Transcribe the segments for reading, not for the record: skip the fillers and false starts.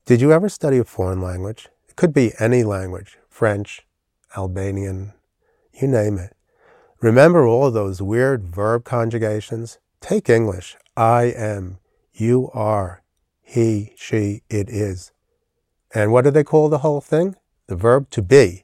Did you ever study a foreign language? It could be any language, French, Albanian, you name it. Remember all of those weird verb conjugations? Take English. I am, you are, he, she, it is. And what do they call the whole thing? The verb to be.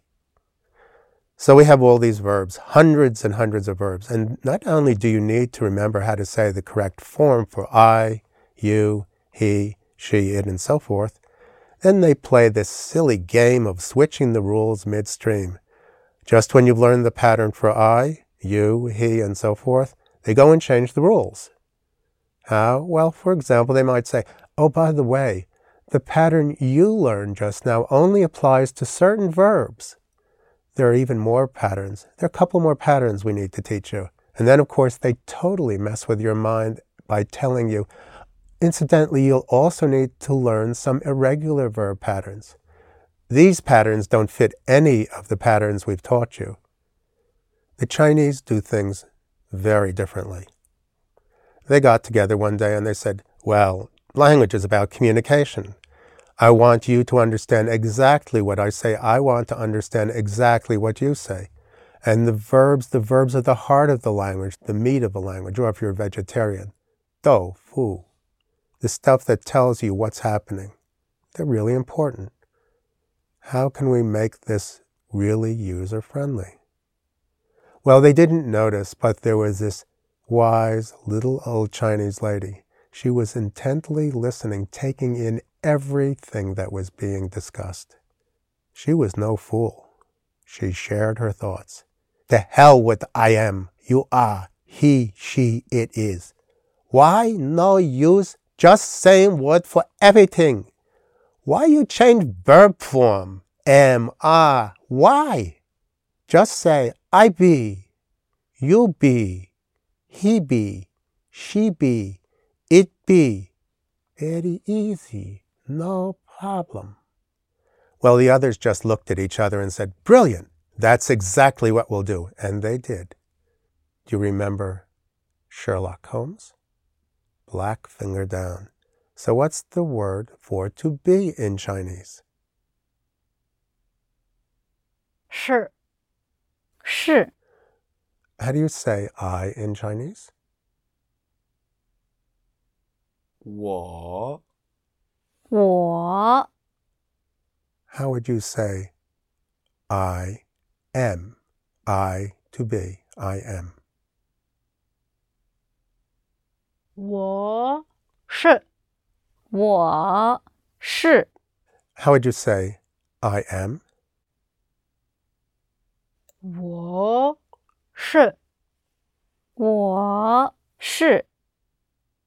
So we have all these verbs, hundreds and hundreds of verbs. And not only do you need to remember how to say the correct form for I, you, he, she, it, and so forth, then they play this silly game of switching the rules midstream. Just when you've learned the pattern for I, you, he, and so forth, they go and change the rules. How? Well, for example, they might say, oh, by the way, the pattern you learned just now only applies to certain verbs. There are even more patterns. There are a couple more patterns we need to teach you. And then, of course, they totally mess with your mind by telling you, incidentally, you'll also need to learn some irregular verb patterns. These patterns don't fit any of the patterns we've taught you. The Chinese do things very differently. They got together one day and they said, well, language is about communication. I want you to understand exactly what I say. I want to understand exactly what you say. And the verbs are the heart of the language, the meat of the language, or if you're a vegetarian, dou, fu, the stuff that tells you what's happening. They're really important. How can we make this really user-friendly? Well, they didn't notice, but there was this wise little old Chinese lady. She was intently listening, taking in everything that was being discussed. She was no fool. She shared her thoughts. To hell with I am, you are, he, she, it is. Why no use just same word for everything? Why you change verb form? Am, are, why? Just say I be, you be, he be, she be, it be. Very easy, no problem. Well, the others just looked at each other and said, brilliant, that's exactly what we'll do. And they did. Do you remember Sherlock Holmes? Black finger down. So what's the word for to be in Chinese? 是 是 How do you say I in Chinese? 我我 How would you say I am? I to be, I am. 我是 我是 How would you say I am? 我是我是